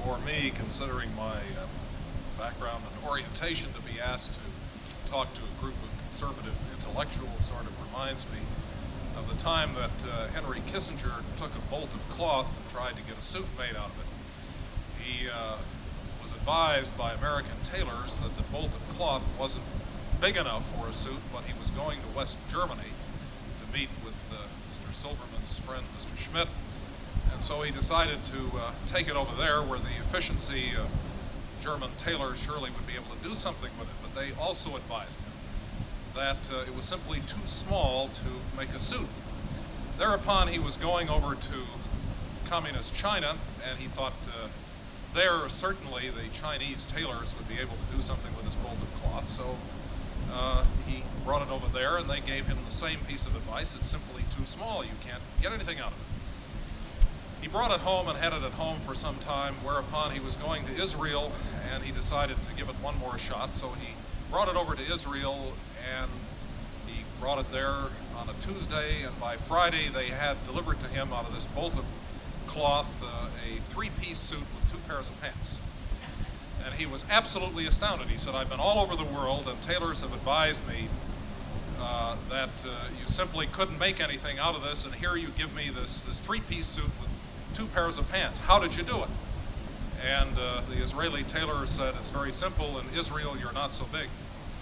for me, considering my background and orientation, to be asked to talk to a group of conservative intellectuals sort of reminds me of the time that Henry Kissinger took a bolt of cloth and tried to get a suit made out of it. He was advised by American tailors that the bolt of cloth wasn't big enough for a suit, but he was going to West Germany to meet with Mr. Silverman's friend, Mr. Schmidt, and so he decided to take it over there where the efficiency of German tailors surely would be able to do something with it, but they also advised him that it was simply too small to make a suit. Thereupon he was going over to communist China, and he thought there certainly the Chinese tailors would be able to do something with this bolt of cloth, so he brought it over there, and they gave him the same piece of advice. It's simply too small. You can't get anything out of it. He brought it home and had it at home for some time, whereupon he was going to Israel, and he decided to give it one more shot, so he brought it over to Israel, and he brought it there on a Tuesday, and by Friday they had delivered to him out of this bolt of cloth a three-piece suit with two pairs of pants. And he was absolutely astounded. He said, I've been all over the world, and tailors have advised me that you simply couldn't make anything out of this, and here you give me this three-piece suit with two pairs of pants. How did you do it? And the Israeli tailor said, it's very simple. In Israel, you're not so big.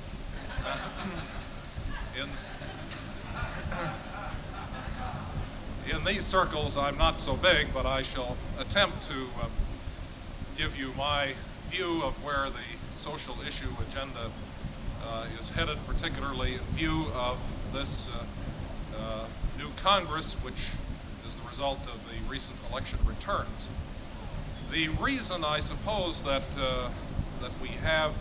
In these circles, I'm not so big, but I shall attempt to give you my view of where the social issue agenda is headed, particularly in view of this new Congress, which is the result of the recent election returns. The reason, I suppose, that we have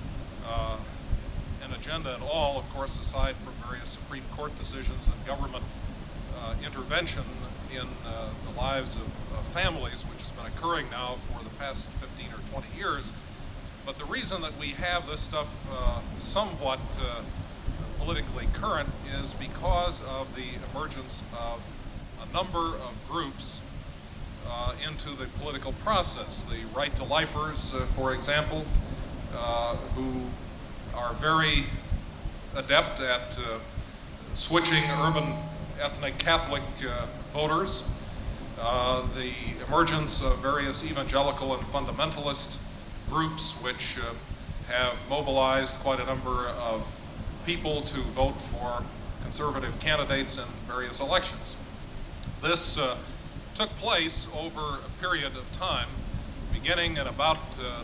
an agenda at all, of course, aside from various Supreme Court decisions and government intervention in the lives of families, which has been occurring now for the past 15 or 20 years, but the reason that we have this stuff somewhat politically current is because of the emergence of a number of groups into the political process. The Right to Lifers, for example, who are very adept at switching urban ethnic Catholic voters. The emergence of various evangelical and fundamentalist groups which have mobilized quite a number of people to vote for conservative candidates in various elections. This took place over a period of time, beginning in about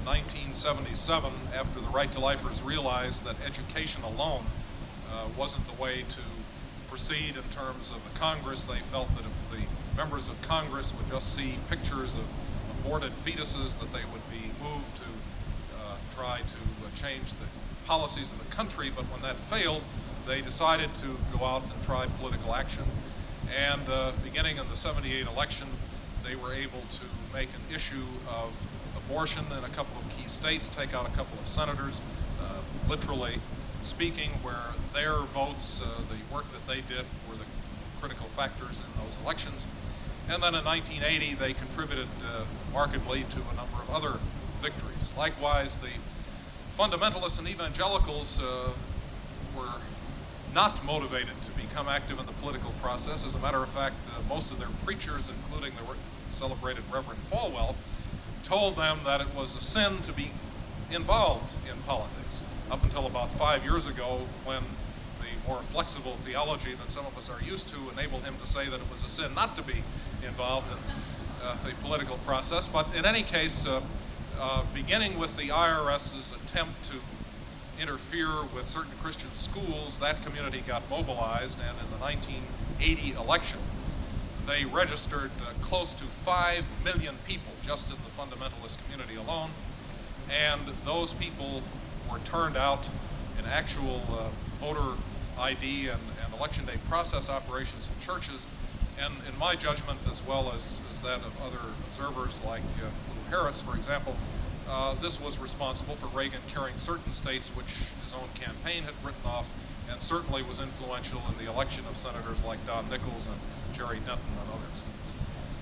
1977, after the Right to Lifers realized that education alone wasn't the way to proceed in terms of the Congress. They felt that if the members of Congress would just see pictures of aborted fetuses, that they would be moved to try to change the policies of the country. But when that failed, they decided to go out and try political action. And beginning in the '78 election, they were able to make an issue of abortion in a couple of key states, take out a couple of senators, literally speaking, where their votes, the work that they did, were the critical factors in those elections. And then in 1980, they contributed markedly to a number of other victories. Likewise, the fundamentalists and evangelicals were not motivated to become active in the political process. As a matter of fact, most of their preachers, including the celebrated Reverend Falwell, told them that it was a sin to be involved in politics, up until about 5 years ago, when the more flexible theology that some of us are used to enabled him to say that it was a sin not to be involved in the political process. But in any case, beginning with the IRS's attempt to interfere with certain Christian schools, that community got mobilized, and in the 1980 election, they registered close to 5 million people just in the fundamentalist community alone, and those people were turned out in actual voter ID and election day process operations in churches. And in my judgment, as well as that of other observers like Lou Harris, for example, this was responsible for Reagan carrying certain states which his own campaign had written off, and certainly was influential in the election of senators like Don Nichols and Jerry Denton and others.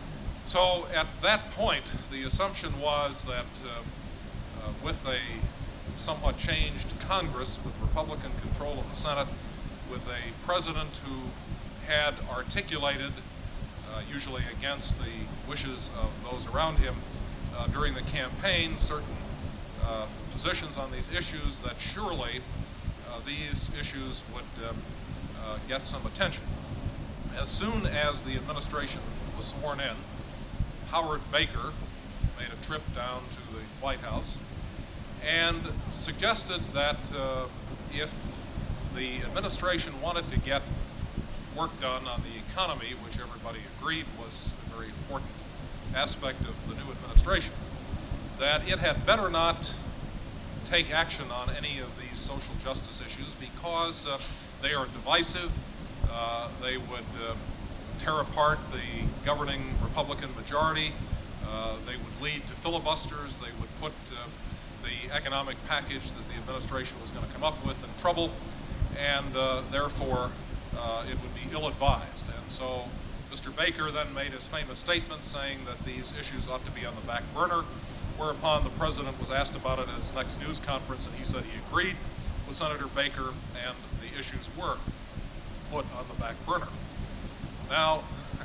So at that point, the assumption was that with a somewhat changed Congress, with Republican control of the Senate, with a president who had articulated, usually against the wishes of those around him during the campaign, certain positions on these issues, that surely these issues would get some attention. As soon as the administration was sworn in, Howard Baker made a trip down to the White House and suggested that if the administration wanted to get work done on the economy, which everybody agreed was a very important aspect of the new administration, that it had better not take action on any of these social justice issues because they are divisive. They would tear apart the governing Republican majority. They would lead to filibusters. They would put the economic package that the administration was going to come up with in trouble, and therefore it would be ill-advised. And so Mr. Baker then made his famous statement saying that these issues ought to be on the back burner, whereupon the president was asked about it at his next news conference, and he said he agreed with Senator Baker, and the issues were put on the back burner. Now,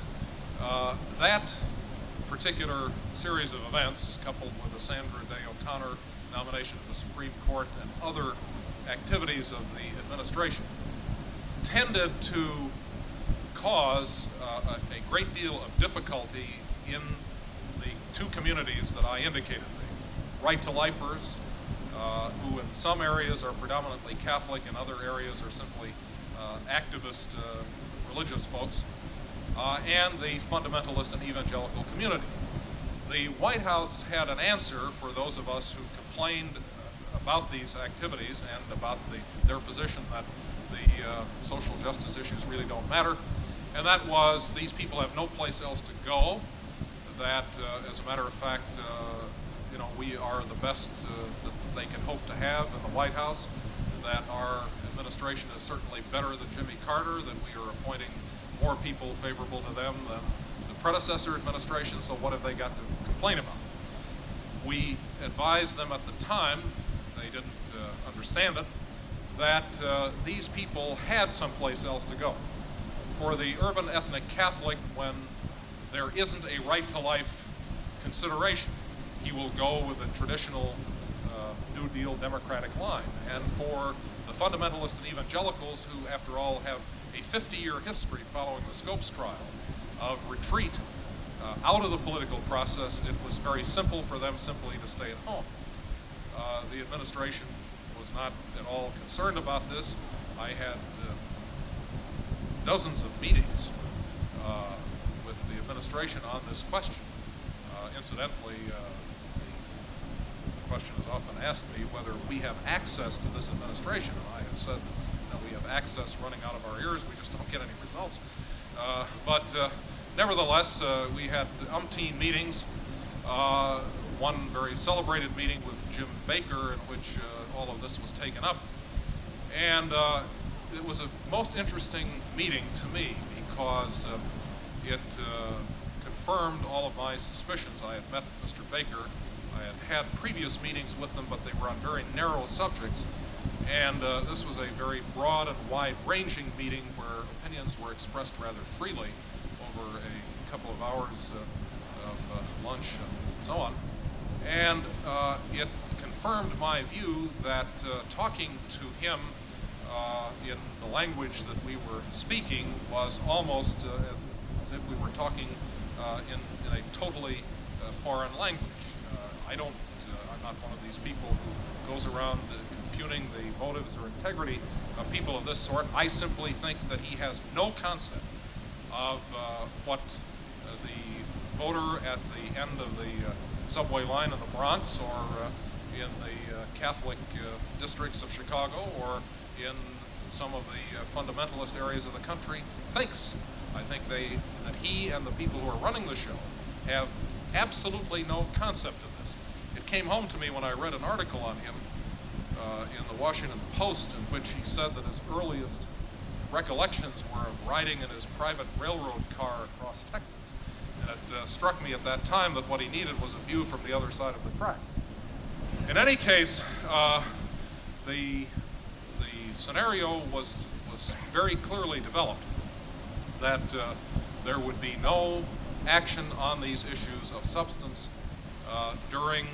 that particular series of events, coupled with the Sandra Day O'Connor nomination to the Supreme Court and other activities of the administration, tended to cause a great deal of difficulty in the two communities that I indicated, the right-to-lifers, who in some areas are predominantly Catholic, in other areas are simply activist religious folks, and the fundamentalist and evangelical community. The White House had an answer for those of us who complained about these activities and about their position that the social justice issues really don't matter, and that was these people have no place else to go, that as a matter of fact, you know, we are the best that they can hope to have in the White House, that our administration is certainly better than Jimmy Carter, that we are appointing more people favorable to them than the predecessor administration, so what have they got to complain about? We advised them at the time, they didn't understand it, that these people had someplace else to go. For the urban ethnic Catholic, when there isn't a right-to-life consideration, he will go with the traditional New Deal Democratic line. And for the fundamentalists and evangelicals, who, after all, have a 50-year history following the Scopes trial of retreat out of the political process, it was very simple for them simply to stay at home. The administration was not at all concerned about this. I had dozens of meetings with the administration on this question. Incidentally, the question is often asked me whether we have access to this administration, and I have said that we have access running out of our ears, we just don't get any results. But nevertheless, we had umpteen meetings, one very celebrated meeting with Jim Baker in which all of this was taken up. And it was a most interesting meeting to me because it confirmed all of my suspicions. I had met Mr. Baker. I had had previous meetings with them, but they were on very narrow subjects. And this was a very broad and wide-ranging meeting where opinions were expressed rather freely over a couple of hours of lunch and so on. And it confirmed my view that talking to him in the language that we were speaking was almost as if we were talking in a totally foreign language. I'm not one of these people who goes around impugning the motives or integrity of people of this sort. I simply think that he has no concept of what the voter at the end of the subway line in the Bronx, or in the Catholic districts of Chicago, or in some of the fundamentalist areas of the country thinks. I think that he and the people who are running the show have absolutely no concept of this. It came home to me when I read an article on him in the Washington Post, in which he said that his earliest recollections were of riding in his private railroad car across Texas. And it struck me at that time that what he needed was a view from the other side of the track. In any case, the scenario was very clearly developed that there would be no action on these issues of substance during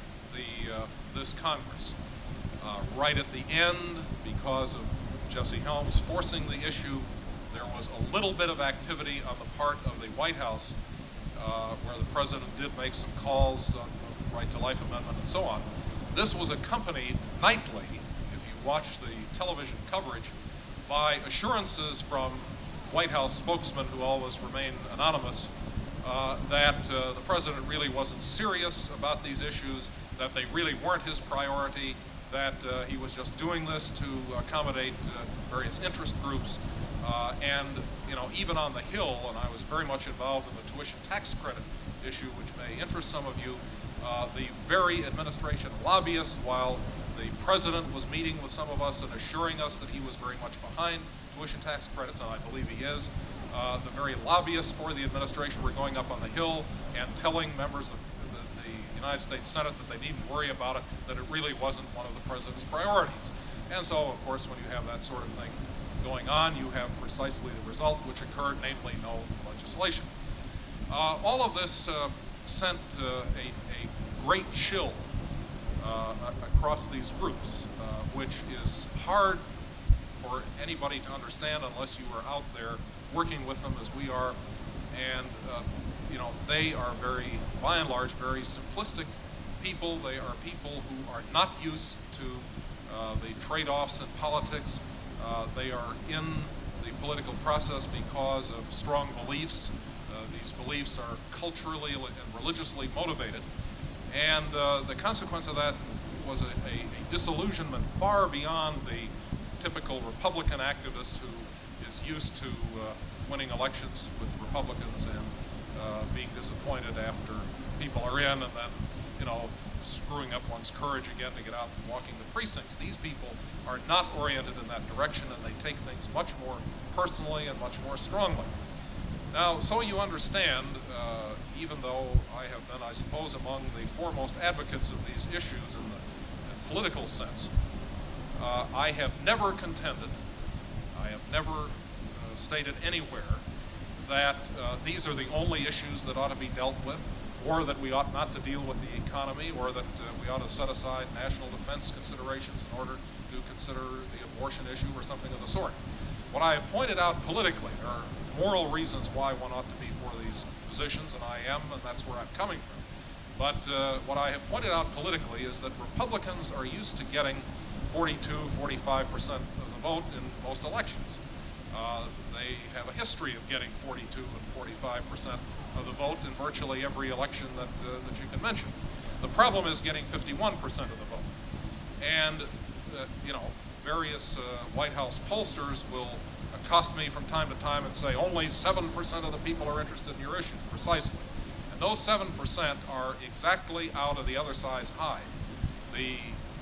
this Congress. Right at the end, because of Jesse Helms forcing the issue, there was a little bit of activity on the part of the White House where the president did make some calls on the Right to Life Amendment and so on. This was accompanied nightly, if you watch the television coverage, by assurances from White House spokesmen who always remain anonymous that the president really wasn't serious about these issues, that they really weren't his priority, that he was just doing this to accommodate various interest groups. And, you know, even on the Hill, and I was very much involved in the tuition tax credit issue, which may interest some of you, the very administration lobbyists, while the president was meeting with some of us and assuring us that he was very much behind tuition tax credits, and I believe he is, the very lobbyists for the administration were going up on the Hill and telling members of the United States Senate that they needn't worry about it, that it really wasn't one of the president's priorities. And so, of course, when you have that sort of thing going on, you have precisely the result which occurred, namely no legislation. All of this sent a great chill across these groups, which is hard for anybody to understand unless you are out there working with them as we are. And you know, they are very, by and large, very simplistic people. They are people who are not used to the trade-offs in politics. They are in the political process because of strong beliefs. These beliefs are culturally and religiously motivated. And the consequence of that was a disillusionment far beyond the typical Republican activist who is used to winning elections with Republicans and being disappointed after people are in and then, you know, screwing up one's courage again to get out and walking the precincts. These people are not oriented in that direction, and they take things much more personally and much more strongly. Now, so you understand, even though I have been, I suppose, among the foremost advocates of these issues in the political sense, I have never contended, I have never stated anywhere that these are the only issues that ought to be dealt with, or that we ought not to deal with the economy, or that we ought to set aside national defense considerations in order to consider the abortion issue or something of the sort. What I have pointed out politically, there are moral reasons why one ought to be for these positions, and I am, and that's where I'm coming from. But what I have pointed out politically is that Republicans are used to getting 42, 45% of the vote in most elections. They have a history of getting 42 and 45% of the vote in virtually every election that you can mention. The problem is getting 51% of the vote. And, you know, various White House pollsters will accost me from time to time and say only 7% of the people are interested in your issues, precisely. And those 7% are exactly out of the other side's hide. The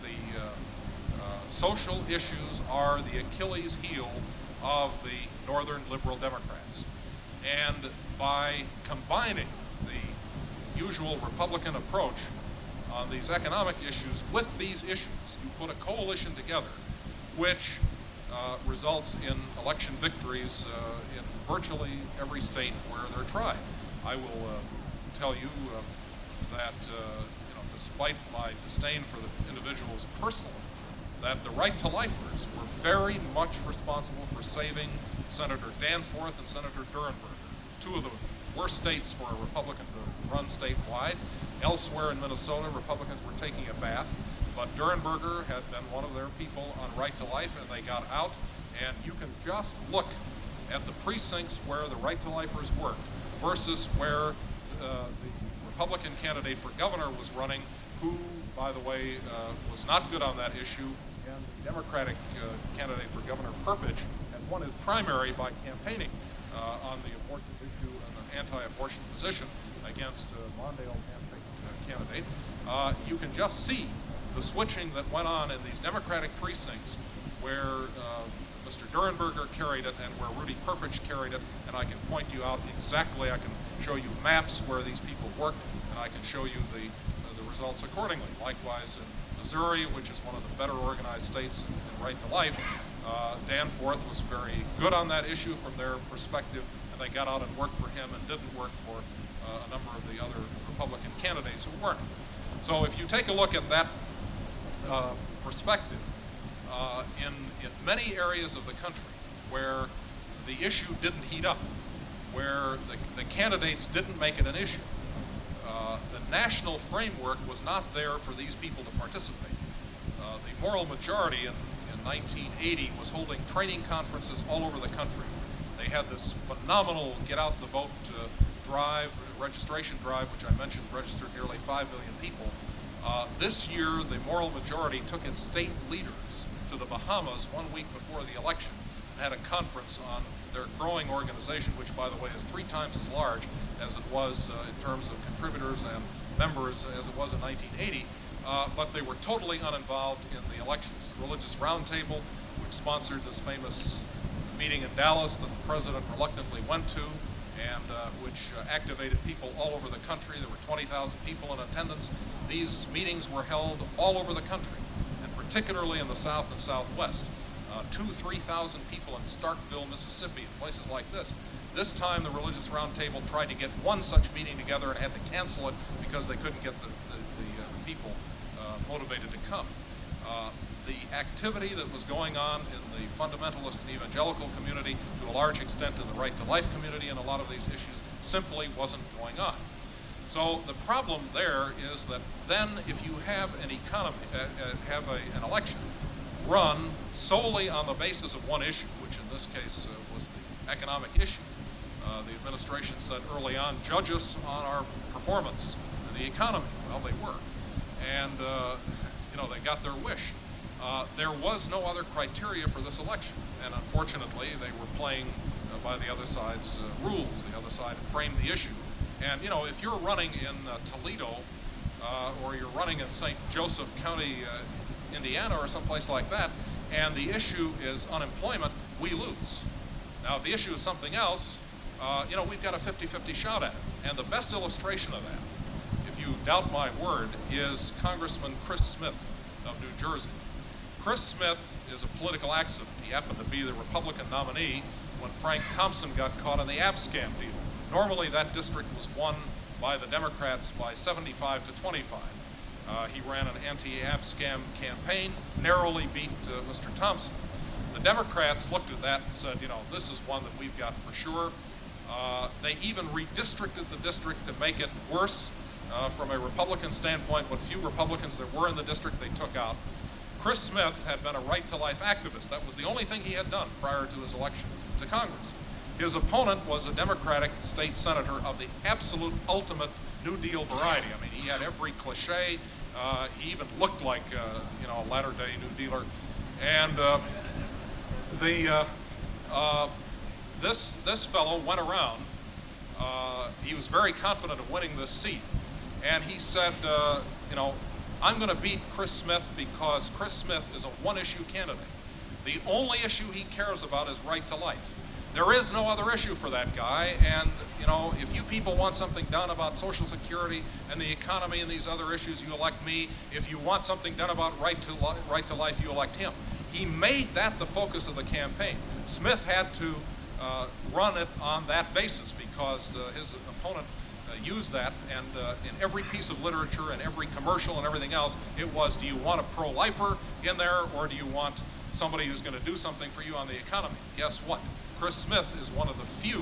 social issues are the Achilles heel of the Northern liberal Democrats. And by combining the usual Republican approach on these economic issues with these issues, you put a coalition together which results in election victories in virtually every state where they're tried. I will tell you that, you know, despite my disdain for the individuals personally, that the Right to Lifers were very much responsible for saving Senator Danforth and Senator Durenberger, two of the worst states for a Republican to run statewide. Elsewhere in Minnesota, Republicans were taking a bath, but Durenberger had been one of their people on Right to Life, and they got out. And you can just look at the precincts where the Right to Lifers worked versus where the Republican candidate for governor was running, who, by the way, was not good on that issue, and the Democratic candidate for Governor Perpich had won his primary by campaigning on the abortion issue and an anti-abortion position against Mondale candidate. You can just see the switching that went on in these Democratic precincts where Mr. Durenberger carried it and where Rudy Perpich carried it, and I can point you out exactly, I can can show you maps where these people work, and I can show you the results accordingly. Likewise, in Missouri, which is one of the better organized states in right to life, Danforth was very good on that issue from their perspective, and they got out and worked for him and didn't work for a number of the other Republican candidates who weren't. So if you take a look at that perspective, in many areas of the country where the issue didn't heat up, where the candidates didn't make it an issue, the national framework was not there for these people to participate. The moral majority in 1980 was holding training conferences all over the country. They had this phenomenal get out the vote drive, registration drive, which I mentioned registered nearly 5 million people. This year, the moral majority took its state leaders to the Bahamas 1 week before the election and had a conference on their growing organization, which, by the way, is 3 times as large as it was in terms of contributors and members as it was in 1980, but they were totally uninvolved in the elections. The Religious Roundtable, which sponsored this famous meeting in Dallas that the president reluctantly went to, and which activated people all over the country. There were 20,000 people in attendance. These meetings were held all over the country, and particularly in the South and Southwest. 2,000–3,000 people in Starkville, Mississippi, and places like this. This time the Religious Roundtable tried to get one such meeting together and had to cancel it because they couldn't get the people motivated to come. The activity that was going on in the fundamentalist and evangelical community, to a large extent in the right to life community, and a lot of these issues simply wasn't going on. So the problem there is that then if you have an economy, an election run solely on the basis of one issue, which in this case was the economic issue, the administration said early on, judge us on our performance in the economy. Well, they were. And they got their wish. There was no other criteria for this election, and unfortunately they were playing by the other side's rules. The other side framed the issue. And if you're running in Toledo or you're running in St. Joseph County, Indiana or someplace like that, and the issue is unemployment, we lose. Now if the issue is something else, we've got a 50-50 shot at it. And the best illustration of that, if you doubt my word, is Congressman Chris Smith of New Jersey. Chris Smith is a political accident. He happened to be the Republican nominee when Frank Thompson got caught in the Abscam deal. Normally that district was won by the Democrats by 75 to 25. He ran an anti-Abscam campaign, narrowly beat Mr. Thompson. The Democrats looked at that and said, this is one that we've got for sure. They even redistricted the district to make it worse. From a Republican standpoint, what few Republicans there were in the district, they took out. Chris Smith had been a right-to-life activist. That was the only thing he had done prior to his election to Congress. His opponent was a Democratic state senator of the absolute ultimate New Deal variety. I mean, he had every cliche. He even looked like, a latter-day New Dealer. And this fellow went around. He was very confident of winning this seat. And he said, I'm going to beat Chris Smith because Chris Smith is a one-issue candidate. The only issue he cares about is right to life. There is no other issue for that guy, and if you people want something done about Social Security and the economy and these other issues, you elect me. If you want something done about right to life, you elect him. He made that the focus of the campaign. Smith had to run it on that basis because his opponent used that, and in every piece of literature and every commercial and everything else, it was, do you want a pro-lifer in there, or do you want somebody who's going to do something for you on the economy? Guess what? Chris Smith is one of the few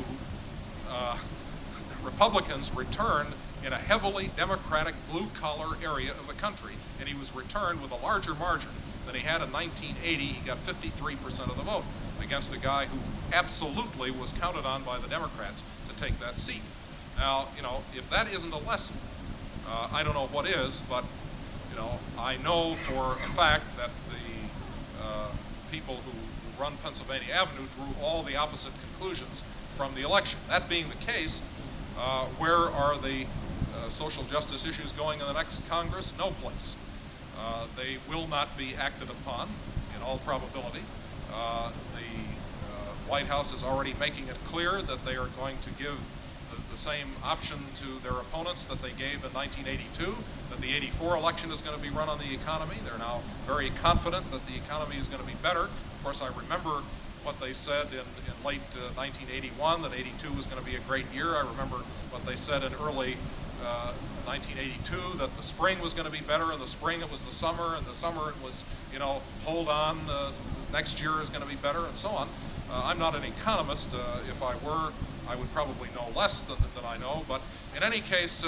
Republicans returned in a heavily Democratic blue-collar area of the country, and he was returned with a larger margin than he had in 1980. He got 53% of the vote against a guy who absolutely was counted on by the Democrats to take that seat. Now, if that isn't a lesson, I don't know what is, but, I know for a fact that the people who run Pennsylvania Avenue drew all the opposite conclusions from the election. That being the case, where are the social justice issues going in the next Congress? No place. They will not be acted upon, in all probability. The White House is already making it clear that they are going to give the the same option to their opponents that they gave in 1982, that the 84 election is going to be run on the economy. They're now very confident that the economy is going to be better. Of course, I remember what they said in late 1981, that 82 was going to be a great year. I remember what they said in early 1982, that the spring was going to be better. In the spring it was the summer, and the summer it was, you know, hold on, next year is going to be better, and so on. I'm not an economist. If I were, I would probably know less than I know. But in any case,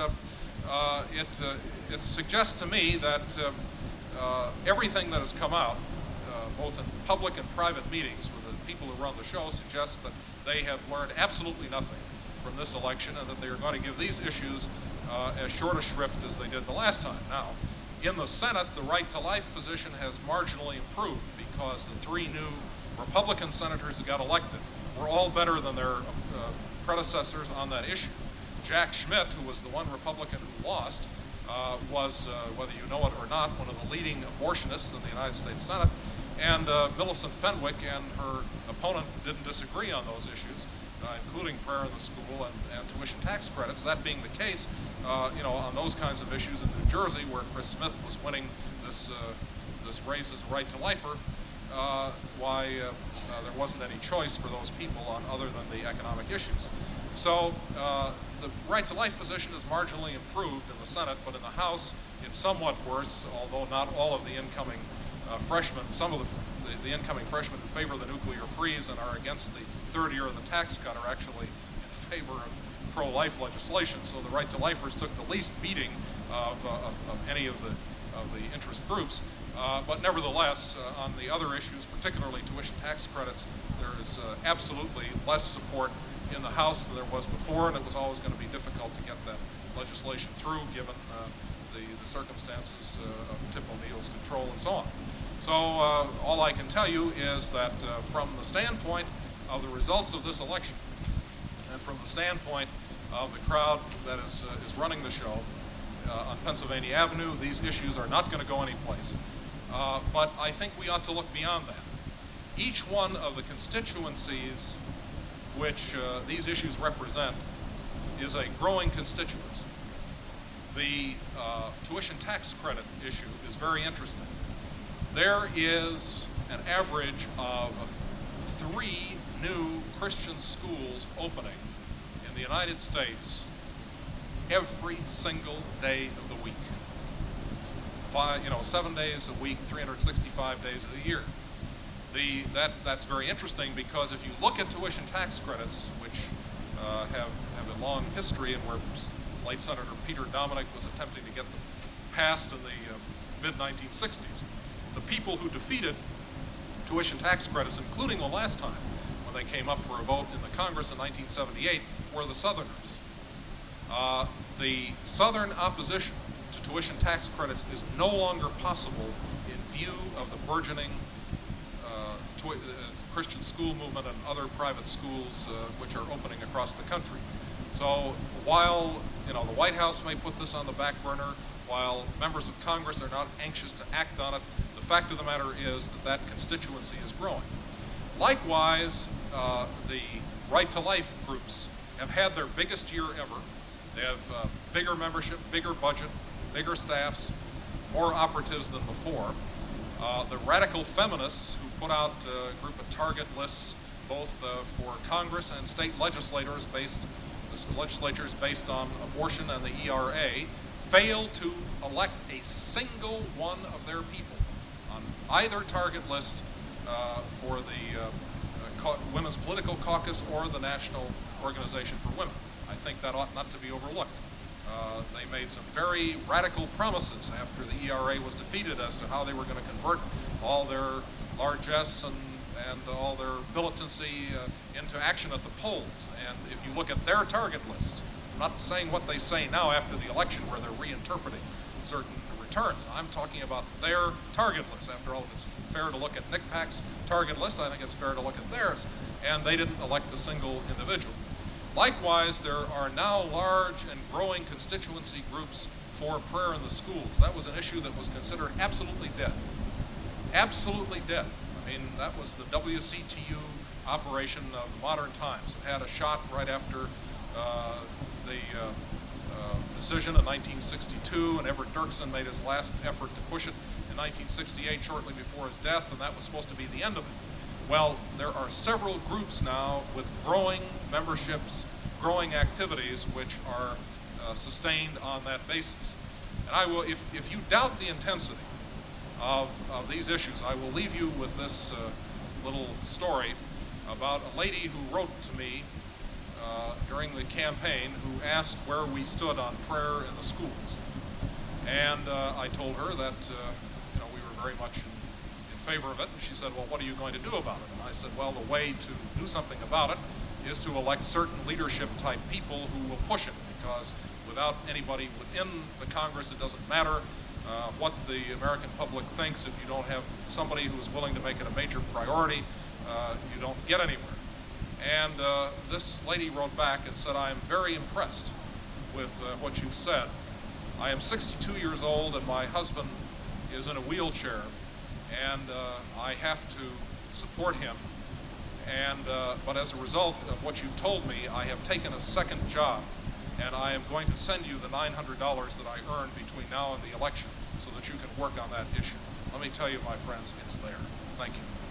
it suggests to me that everything that has come out, both in public and private meetings with the people who run the show, suggests that they have learned absolutely nothing from this election, and that they are going to give these issues as short a shrift as they did the last time. Now, in the Senate, the right to life position has marginally improved because the three new Republican senators who got elected were all better than their predecessors on that issue. Jack Schmidt, who was the one Republican who lost, was, whether you know it or not, one of the leading abortionists in the United States Senate. And Millicent Fenwick and her opponent didn't disagree on those issues, including prayer in the school and tuition tax credits. That being the case, you know, on those kinds of issues in New Jersey, where Chris Smith was winning this race as a right-to-lifer, there wasn't any choice for those people on other than the economic issues. So the right-to-life position is marginally improved in the Senate, but in the House it's somewhat worse, although not all of the incoming freshmen, some of the incoming freshmen who favor the nuclear freeze and are against the third year of the tax cut are actually in favor of pro-life legislation. So the right-to-lifers took the least beating of any of the interest groups. But nevertheless, on the other issues, particularly tuition tax credits, there is absolutely less support in the House than there was before, and it was always going to be difficult to get that legislation through, given the circumstances of Tip O'Neill's control and so on. So all I can tell you is that from the standpoint of the results of this election, and from the standpoint of the crowd that is running the show on Pennsylvania Avenue, these issues are not going to go anyplace. But I think we ought to look beyond that. Each one of the constituencies which these issues represent is a growing constituency. The tuition tax credit issue is very interesting. There is an average of 3 new Christian schools opening in the United States every single day of the week. 7 days a week, 365 days of the year. That's very interesting, because if you look at tuition tax credits, which have a long history and where late Senator Peter Dominick was attempting to get them passed in the mid-1960s, the people who defeated tuition tax credits, including the last time when they came up for a vote in the Congress in 1978, were the Southerners. The Southern opposition to tuition tax credits is no longer possible in view of the burgeoning Christian school movement and other private schools which are opening across the country. So while the White House may put this on the back burner, while members of Congress are not anxious to act on it, the fact of the matter is that constituency is growing. Likewise, the Right to Life groups have had their biggest year ever. They have bigger membership, bigger budget, bigger staffs, more operatives than before. The radical feminists who put out a group of target lists both for Congress and state legislatures based on abortion and the ERA failed to elect a single one of their people on either target list for the Women's Political Caucus or the National Organization for Women. I think that ought not to be overlooked. They made some very radical promises after the ERA was defeated as to how they were going to convert all their largesse and all their militancy into action at the polls. And if you look at their target lists, I'm not saying what they say now after the election where they're reinterpreting certain returns. I'm talking about their target list. After all, if it's fair to look at NCPAC's target list, I think it's fair to look at theirs. And they didn't elect a single individual. Likewise, there are now large and growing constituency groups for prayer in the schools. That was an issue that was considered absolutely dead. Absolutely dead. I mean, that was the WCTU operation of the modern times. It had a shot right after the decision in 1962, and Everett Dirksen made his last effort to push it in 1968, shortly before his death, and that was supposed to be the end of it. Well, there are several groups now with growing memberships, growing activities, which are sustained on that basis. And I will, if you doubt the intensity of these issues, I will leave you with this little story about a lady who wrote to me during the campaign who asked where we stood on prayer in the schools. And I told her that we were very much in favor of it, and she said, well, what are you going to do about it? And I said, well, the way to do something about it is to elect certain leadership type people who will push it, because without anybody within the Congress, it doesn't matter what the American public thinks. If you don't have somebody who is willing to make it a major priority, you don't get anywhere. And this lady wrote back and said, I am very impressed with what you've said. I am 62 years old and my husband is in a wheelchair, and I have to support him. And but as a result of what you've told me, I have taken a second job, and I am going to send you the $900 that I earned between now and the election so that you can work on that issue. Let me tell you, my friends, it's there. Thank you.